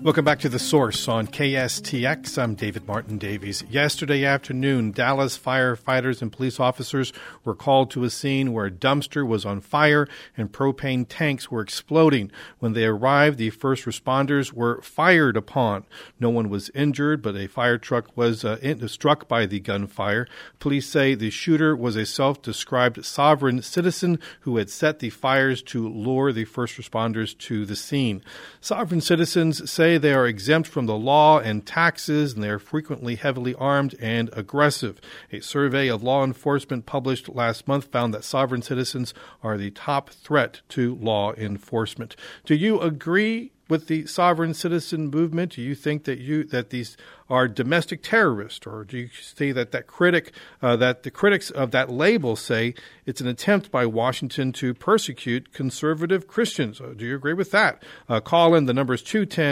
Welcome back to The Source on KSTX. I'm David Martin Davies. Yesterday afternoon, Dallas firefighters and police officers were called to a scene where a dumpster was on fire and propane tanks were exploding. When they arrived, the first responders were fired upon. No one was injured, but a fire truck was struck by the gunfire. Police say the shooter was a self-described sovereign citizen who had set the fires to lure the first responders to the scene. Sovereign citizens say they are exempt from the law and taxes, and they are frequently heavily armed and aggressive. A survey of law enforcement published last month found that sovereign citizens are the top threat to law enforcement. Do you agree with the sovereign citizen movement? Do you think that these are domestic terrorists, or do you say that the critics of that label say it's an attempt by Washington to persecute conservative Christians? Do you agree with that? Call in. The number is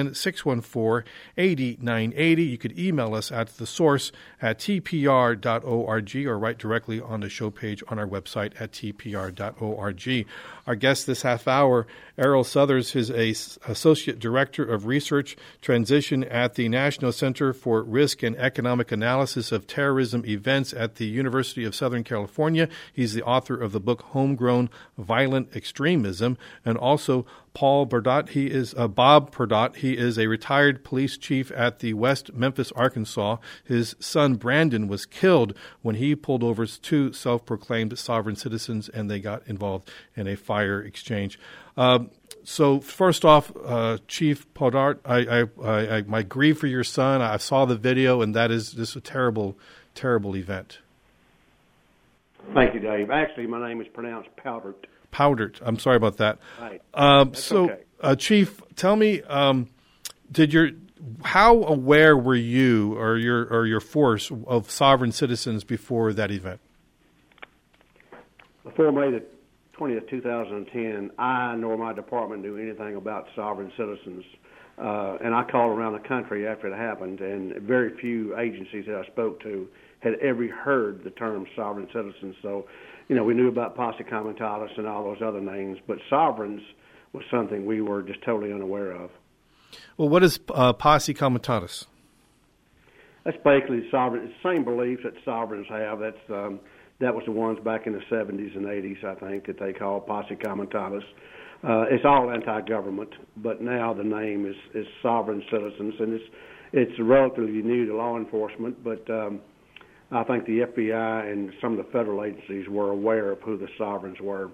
210-614-8980. You could email us at thesource@tpr.org or write directly on the show page on our website at tpr.org. Our guest this half hour, Errol Southers, is a Associate Director of Research Transition at the National Center for Risk and Economic Analysis of Terrorism Events at the University of Southern California. He's the author of the book Homegrown Violent Extremism, and also Bob Perdot. He is a retired police chief at the West Memphis, Arkansas. His son Brandon was killed when he pulled over two self-proclaimed sovereign citizens, and they got involved in a fire exchange. So first off, Chief Perdot, I grieve for your son. I saw the video, and that is just a terrible, terrible event. Thank you, Dave. Actually, my name is pronounced Powdert. Powdert. I'm sorry about that. Right. Okay. Chief, tell me, how aware were you or your force of sovereign citizens before that event? Before May the 20th, 2010, I nor my department knew anything about sovereign citizens. And I called around the country after it happened, and very few agencies that I spoke to had ever heard the term sovereign citizens. So, we knew about Posse Comitatus and all those other names, but sovereigns was something we were just totally unaware of. Well, what is Posse Comitatus? That's basically sovereign. It's the same beliefs that sovereigns have. That was the ones back in the 70s and 80s, I think, that they called Posse Comitatus. It's all anti-government, but now the name is sovereign citizens, and it's relatively new to law enforcement, but I think the FBI and some of the federal agencies were aware of who the sovereigns were.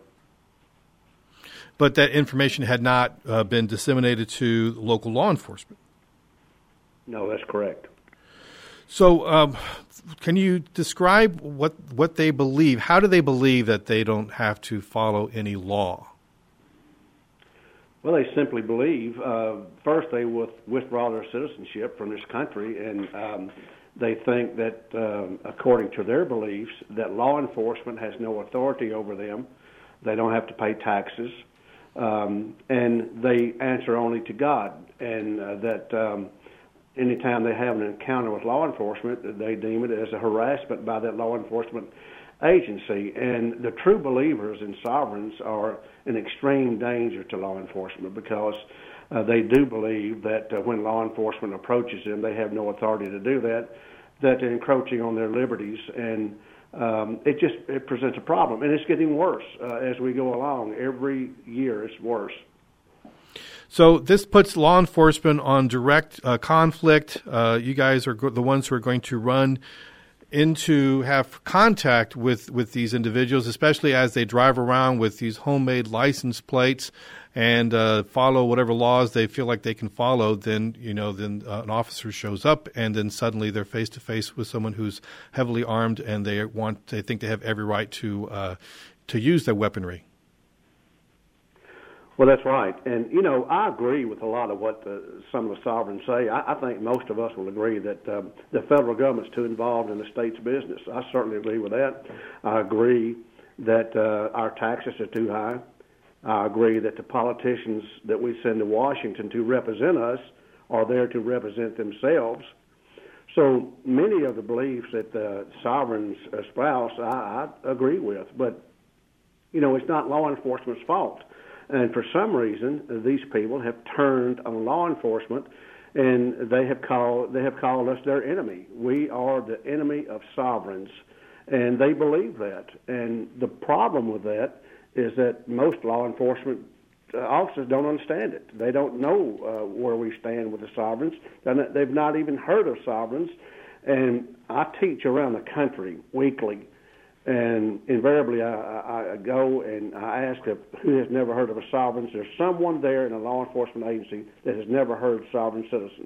But that information had not been disseminated to local law enforcement. No, that's correct. So can you describe what they believe? How do they believe that they don't have to follow any law? Well, they simply believe, first they withdraw their citizenship from this country, and they think that, according to their beliefs, that law enforcement has no authority over them. They don't have to pay taxes, and they answer only to God, and that anytime they have an encounter with law enforcement, they deem it as a harassment by that law enforcement agency. And the true believers in sovereigns are an extreme danger to law enforcement because they do believe that when law enforcement approaches them, they have no authority to do that, that they're encroaching on their liberties, and it presents a problem. And it's getting worse as we go along. Every year it's worse. So this puts law enforcement on direct conflict. You guys are the ones who are going to run have contact with these individuals, especially as they drive around with these homemade license plates and follow whatever laws they feel like they can follow. Then an officer shows up, and then suddenly they're face to face with someone who's heavily armed, and they think they have every right to use their weaponry. Well, that's right. And, I agree with a lot of what some of the sovereigns say. I think most of us will agree that the federal government's too involved in the state's business. I certainly agree with that. I agree that our taxes are too high. I agree that the politicians that we send to Washington to represent us are there to represent themselves. So many of the beliefs that the sovereigns espouse, I agree with. But, it's not law enforcement's fault. And for some reason, these people have turned on law enforcement and they have called us their enemy. We are the enemy of sovereigns, and they believe that. And the problem with that is that most law enforcement officers don't understand it. They don't know where we stand with the sovereigns. They've not even heard of sovereigns. And I teach around the country weekly, and invariably I go and I ask who has never heard of a sovereign. There's someone there in a law enforcement agency that has never heard of sovereign citizens.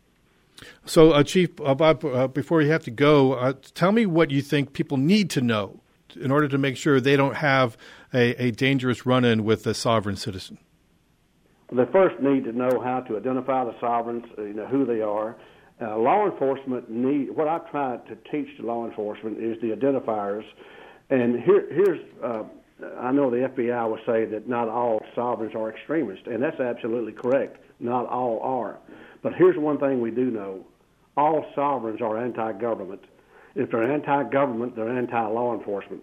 So, Chief Bob, before you have to go, tell me what you think people need to know in order to make sure they don't have a dangerous run-in with a sovereign citizen. They first need to know how to identify the sovereigns, who they are. Law enforcement what I try to teach to law enforcement is the identifiers. And here's I know the FBI will say that not all sovereigns are extremists, and that's absolutely correct. Not all are. But here's one thing we do know. All sovereigns are anti-government. If they're anti-government, they're anti-law enforcement.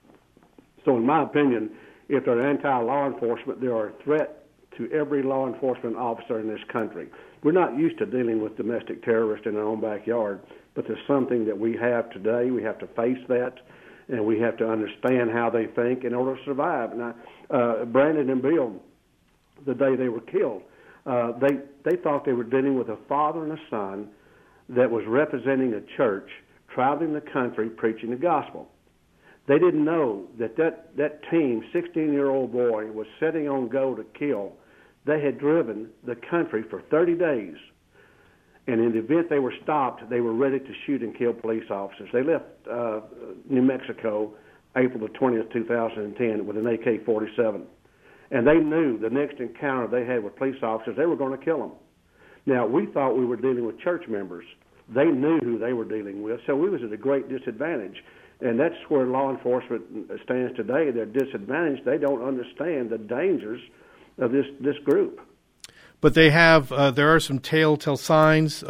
So in my opinion, if they're anti-law enforcement, they are a threat to every law enforcement officer in this country. We're not used to dealing with domestic terrorists in our own backyard, but there's something that we have today. We have to face that, and we have to understand how they think in order to survive. Now, Brandon and Bill, the day they were killed, they thought they were dealing with a father and a son that was representing a church, traveling the country, preaching the gospel. They didn't know that team, 16-year-old boy, was setting on go to kill. They had driven the country for 30 days, and in the event they were stopped, they were ready to shoot and kill police officers. They left New Mexico April the 20th, 2010 with an AK-47, and they knew the next encounter they had with police officers, they were going to kill them. Now, we thought we were dealing with church members. They knew who they were dealing with, so we was at a great disadvantage. And that's where law enforcement stands today. They're disadvantaged. They don't understand the dangers of this group. But they have there are some telltale signs,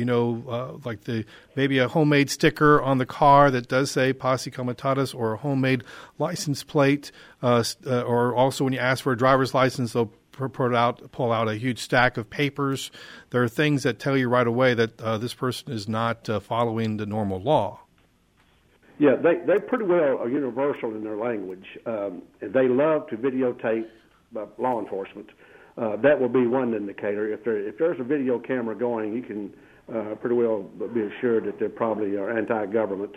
like maybe a homemade sticker on the car that does say Posse Comitatus, or a homemade license plate, or also when you ask for a driver's license, they'll pull out a huge stack of papers. There are things that tell you right away that this person is not following the normal law. Yeah, they pretty well are universal in their language. They love to videotape law enforcement. That will be one indicator. If there's a video camera going, you can pretty well be assured that they probably are anti-government.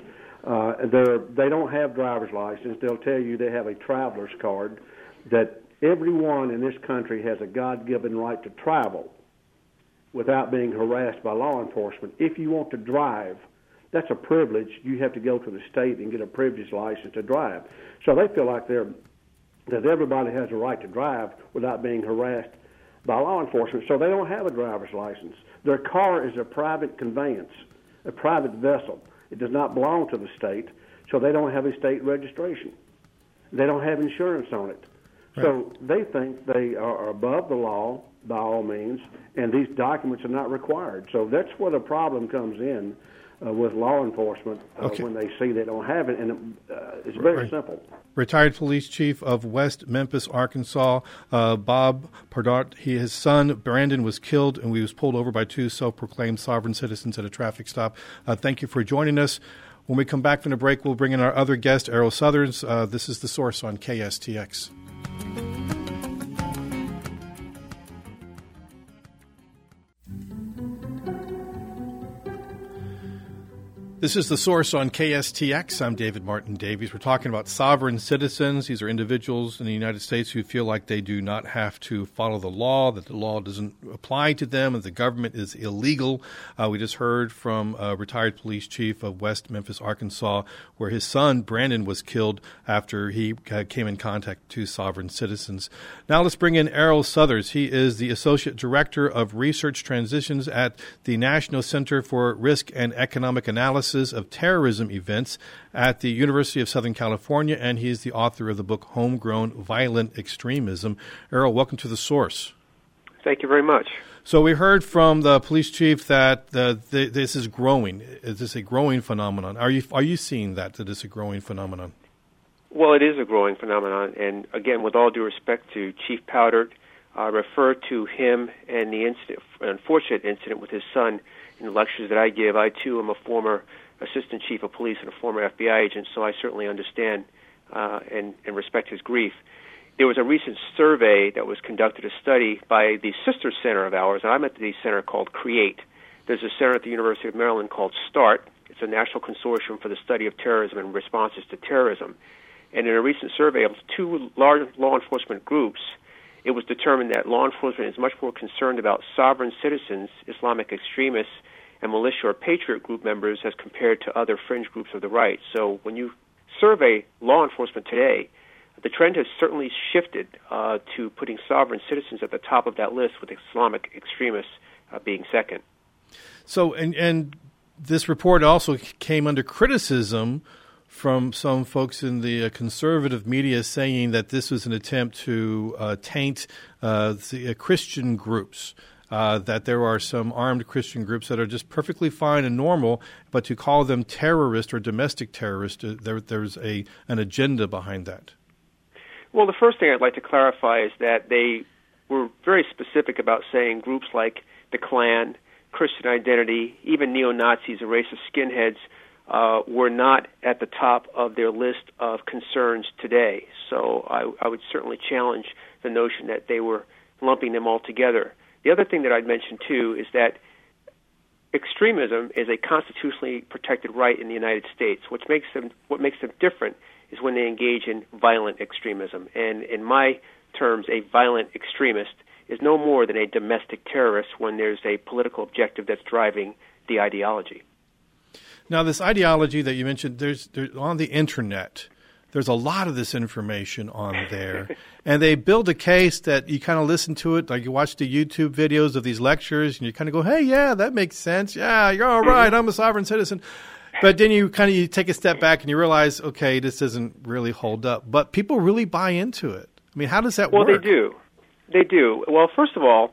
They don't have driver's license. They'll tell you they have a traveler's card, that everyone in this country has a God-given right to travel without being harassed by law enforcement. If you want to drive, that's a privilege. You have to go to the state and get a privilege license to drive. So they feel like that everybody has a right to drive without being harassed by law enforcement. So they don't have a driver's license. Their car is a private conveyance, a private vessel. It does not belong to the state, so they don't have a state registration. They don't have insurance on it. Right. So they think they are above the law by all means, and these documents are not required. So that's where the problem comes in. With law enforcement when they see they don't have it, and it's very simple. Retired Police Chief of West Memphis, Arkansas, Bob Pardot. His son, Brandon, was killed, and he was pulled over by two self-proclaimed sovereign citizens at a traffic stop. Thank you for joining us. When we come back from the break, we'll bring in our other guest, Errol Southerns. This is The Source on KSTX. This is The Source on KSTX. I'm David Martin Davies. We're talking about sovereign citizens. These are individuals in the United States who feel like they do not have to follow the law, that the law doesn't apply to them, and the government is illegal. We just heard from a retired police chief of West Memphis, Arkansas, where his son, Brandon, was killed after he came in contact with two sovereign citizens. Now let's bring in Errol Southerns. He is the Associate Director of Research Transitions at the National Center for Risk and Economic Analysis of Terrorism Events at the University of Southern California, and he is the author of the book Homegrown Violent Extremism. Errol, welcome to The Source. Thank you very much. So we heard from the police chief that this is growing. Is this a growing phenomenon? Are you seeing that it's a growing phenomenon? Well, it is a growing phenomenon, and again, with all due respect to Chief Powdert, refer to him and the unfortunate incident with his son in the lectures that I give. I, too, am a former assistant chief of police and a former FBI agent, so I certainly understand and respect his grief. There was a recent survey that was conducted, a study by the sister center of ours, and I'm at the center called CREATE. There's a center at the University of Maryland called START. It's a national consortium for the study of terrorism and responses to terrorism. And in a recent survey of 2 large law enforcement groups, it was determined that law enforcement is much more concerned about sovereign citizens, Islamic extremists, and militia or patriot group members as compared to other fringe groups of the right. So when you survey law enforcement today, the trend has certainly shifted to putting sovereign citizens at the top of that list, with Islamic extremists being second. So, and this report also came under criticism from some folks in the conservative media, saying that this was an attempt to taint the Christian groups, that there are some armed Christian groups that are just perfectly fine and normal, but to call them terrorist or domestic terrorist, there's an agenda behind that. Well, the first thing I'd like to clarify is that they were very specific about saying groups like the Klan, Christian Identity, even neo-Nazis, a race of skinheads, were not at the top of their list of concerns today. So I would certainly challenge the notion that they were lumping them all together. The other thing that I'd mention, too, is that extremism is a constitutionally protected right in the United States. What makes them different is when they engage in violent extremism. And in my terms, a violent extremist is no more than a domestic terrorist when there's a political objective that's driving the ideology. Now, this ideology that you mentioned, there's on the internet, there's a lot of this information on there. And they build a case that you kind of listen to it, like you watch the YouTube videos of these lectures, and you kind of go, hey, yeah, that makes sense. Yeah, you're all right. I'm a sovereign citizen. But then you you take a step back and you realize, okay, this doesn't really hold up. But people really buy into it. I mean, how does that work? Well, they do. They do. Well, first of all,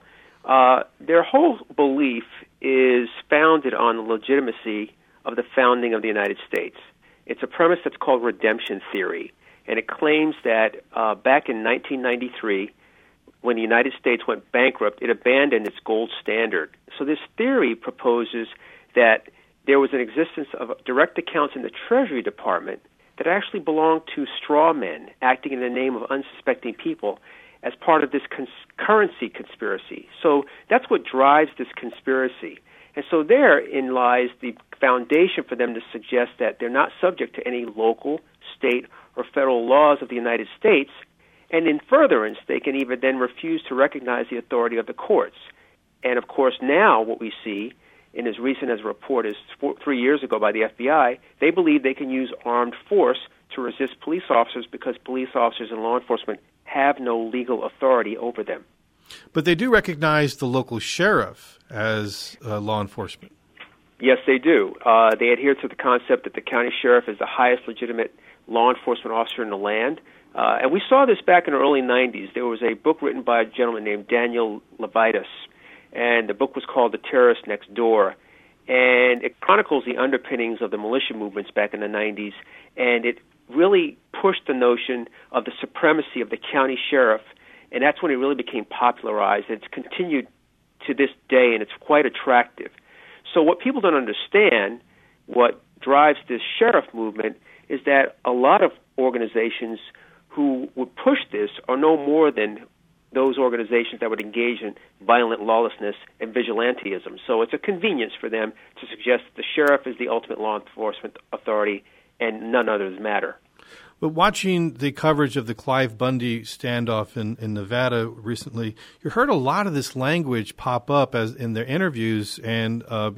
their whole belief is founded on the legitimacy of the founding of the United States. It's a premise that's called redemption theory, and it claims that back in 1993, when the United States went bankrupt, it abandoned its gold standard. So this theory proposes that there was an existence of direct accounts in the Treasury Department that actually belonged to straw men acting in the name of unsuspecting people as part of this currency conspiracy. So that's what drives this conspiracy. And so therein lies the foundation for them to suggest that they're not subject to any local, state, or federal laws of the United States, and in furtherance, they can even then refuse to recognize the authority of the courts. And of course, now what we see, in as recent as a report as 3 years ago by the FBI, they believe they can use armed force to resist police officers because police officers and law enforcement have no legal authority over them. But they do recognize the local sheriff as law enforcement. Yes, they do. They adhere to the concept that the county sheriff is the highest legitimate law enforcement officer in the land. And we saw this back in the early 90s. There was a book written by a gentleman named Daniel Levitas, and the book was called The Terrorist Next Door. And it chronicles the underpinnings of the militia movements back in the 90s, and it really pushed the notion of the supremacy of the county sheriff, and that's when it really became popularized. It's continued to this day, and it's quite attractive. So what people don't understand, what drives this sheriff movement, is that a lot of organizations who would push this are no more than those organizations that would engage in violent lawlessness and vigilantism. So it's a convenience for them to suggest the sheriff is the ultimate law enforcement authority and none others matter. But watching the coverage of the Clive Bundy standoff in Nevada recently, you heard a lot of this language pop up as in their interviews, and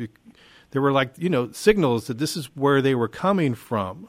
there were signals that this is where they were coming from.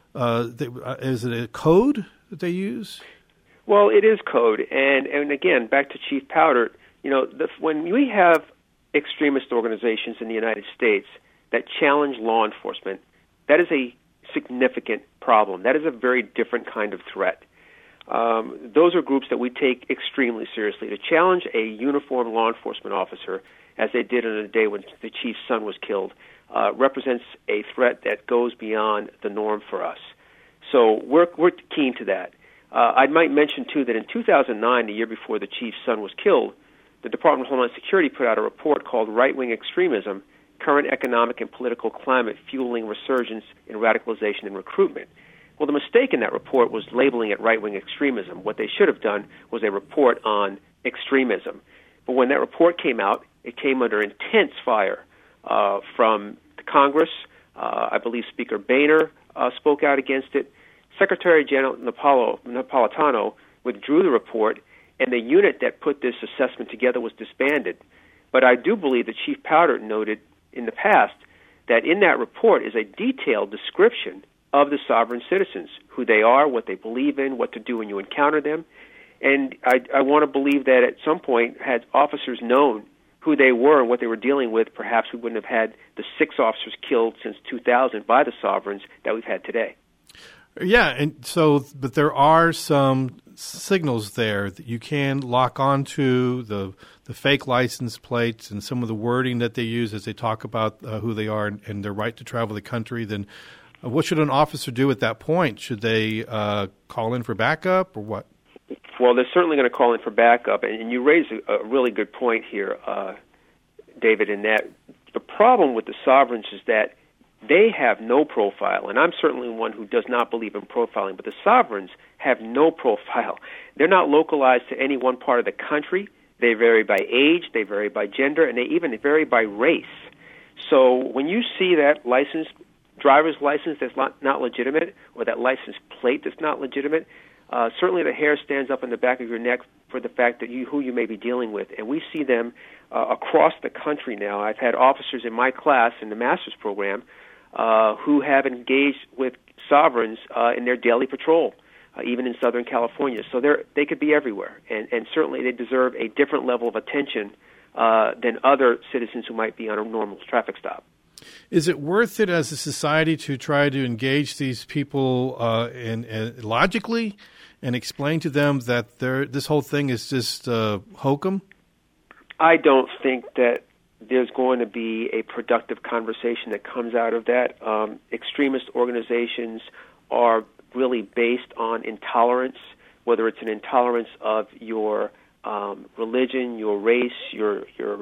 Is it a code that they use? Well, it is code, and again, back to Chief Powder, when we have extremist organizations in the United States that challenge law enforcement, that is a significant problem. That is a very different kind of threat. Those are groups that we take extremely seriously. To challenge a uniformed law enforcement officer, as they did on the day when the chief's son was killed, represents a threat that goes beyond the norm for us. So we're keen to that. I might mention, too, that in 2009, the year before the chief's son was killed, the Department of Homeland Security put out a report called Right-Wing Extremism, Current Economic and Political Climate Fueling Resurgence in Radicalization and Recruitment. Well, the mistake in that report was labeling it right-wing extremism. What they should have done was a report on extremism. But when that report came out, it came under intense fire from the Congress. I believe Speaker Boehner spoke out against it. Secretary General Napolitano withdrew the report, and the unit that put this assessment together was disbanded. But I do believe that Chief Powder noted in the past that in that report is a detailed description of the sovereign citizens, who they are, what they believe in, what to do when you encounter them. And I want to believe that at some point, had officers known who they were and what they were dealing with, perhaps we wouldn't have had the 6 officers killed since 2000 by the sovereigns that we've had today. Yeah, and so, but there are some signals there that you can lock onto the fake license plates and some of the wording that they use as they talk about who they are and their right to travel the country. Then what should an officer do at that point? Should they call in for backup or what? Well, they're certainly going to call in for backup. And you raise a really good point here, David, in that the problem with the sovereigns is that they have no profile, and I'm certainly one who does not believe in profiling, but the sovereigns have no profile. They're not localized to any one part of the country. They vary by age, they vary by gender, and they even vary by race. So when you see that driver's license that's not legitimate, or that license plate that's not legitimate, certainly the hair stands up in the back of your neck for the fact that who you may be dealing with. And we see them across the country now. I've had officers in my class in the master's program who have engaged with sovereigns in their daily patrol, even in Southern California. So they could be everywhere, and certainly they deserve a different level of attention than other citizens who might be on a normal traffic stop. Is it worth it as a society to try to engage these people logically and explain to them that this whole thing is just hokum? I don't think that there's going to be a productive conversation that comes out of that. Extremist organizations are really based on intolerance, whether it's an intolerance of your religion, your race, your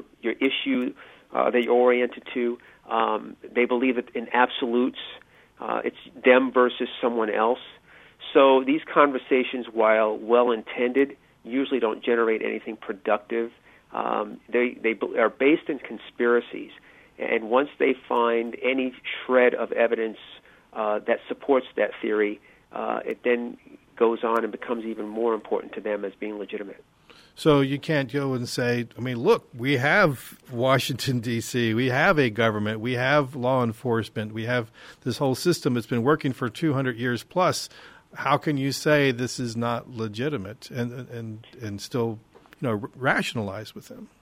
issue that you're oriented to. They believe it in absolutes. It's them versus someone else. So these conversations, while well-intended, usually don't generate anything productive. They are based in conspiracies, and once they find any shred of evidence that supports that theory, it then goes on and becomes even more important to them as being legitimate. So you can't go and say, I mean, look, we have Washington, D.C., we have a government, we have law enforcement, we have this whole system that's been working for 200 years plus. How can you say this is not legitimate and still rationalize with them?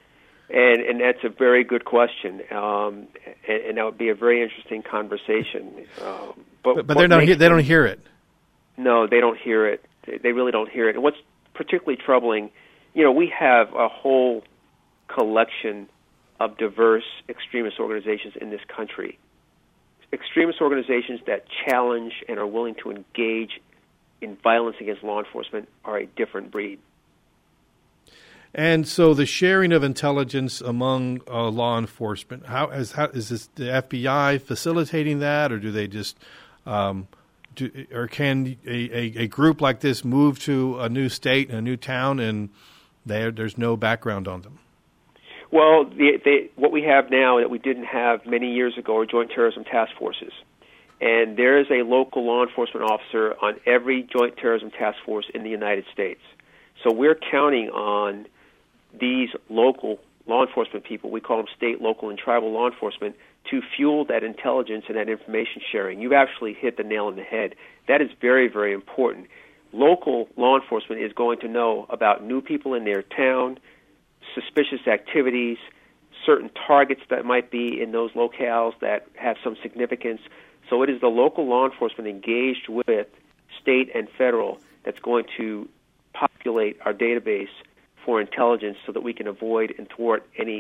And that's a very good question, and that would be a very interesting conversation. But they don't hear it. No, they don't hear it. They really don't hear it. And what's particularly troubling, we have a whole collection of diverse extremist organizations in this country. Extremist organizations that challenge and are willing to engage in violence against law enforcement are a different breed. And so the sharing of intelligence among law enforcement, how is this the FBI facilitating that, or do they just or can a group like this move to a new state, a new town, and there's no background on them? Well, what we have now that we didn't have many years ago are joint terrorism task forces. And there is a local law enforcement officer on every joint terrorism task force in the United States. So we're counting on these local law enforcement people, we call them state, local, and tribal law enforcement, to fuel that intelligence and that information sharing. You've actually hit the nail on the head. That is very, very important. Local law enforcement is going to know about new people in their town, suspicious activities, certain targets that might be in those locales that have some significance. So it is the local law enforcement engaged with state and federal that's going to populate our database for intelligence so that we can avoid and thwart any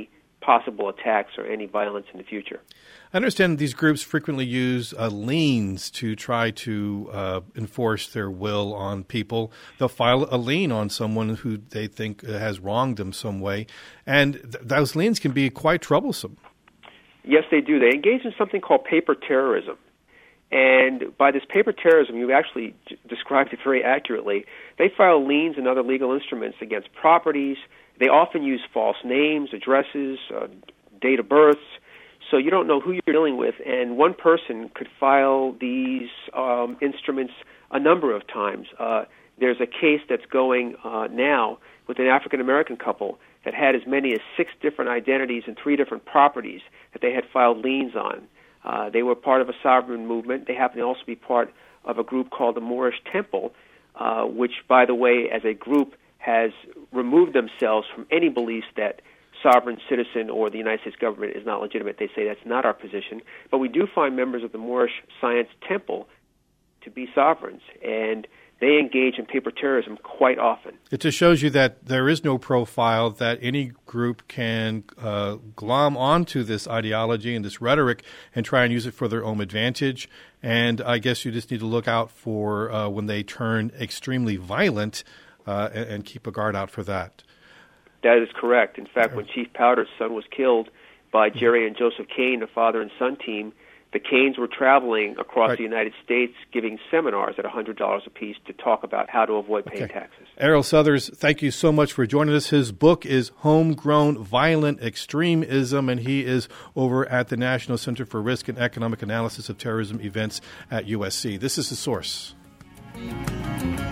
possible attacks or any violence in the future. I understand these groups frequently use liens to try to enforce their will on people. They'll file a lien on someone who they think has wronged them some way, and those liens can be quite troublesome. Yes, they do. They engage in something called paper terrorism. And by this paper terrorism, you actually described it very accurately. They file liens and other legal instruments against properties. They often use false names, addresses, date of births, so you don't know who you're dealing with. And one person could file these instruments a number of times. There's a case that's going now with an African-American couple that had as many as 6 different identities and 3 different properties that they had filed liens on. They were part of a sovereign movement. They happen to also be part of a group called the Moorish Temple, which, by the way, as a group has removed themselves from any beliefs that sovereign citizen or the United States government is not legitimate. They say that's not our position. But we do find members of the Moorish Science Temple to be sovereigns, and they engage in paper terrorism quite often. It just shows you that there is no profile, that any group can glom onto this ideology and this rhetoric and try and use it for their own advantage. And I guess you just need to look out for when they turn extremely violent and keep a guard out for that. That is correct. In fact, when Chief Powder's son was killed by Jerry and Joseph Kane, the father and son team, the Kanes were traveling across the United States giving seminars at $100 apiece to talk about how to avoid paying taxes. Errol Southers, thank you so much for joining us. His book is Homegrown Violent Extremism, and he is over at the National Center for Risk and Economic Analysis of Terrorism Events at USC. This is The Source.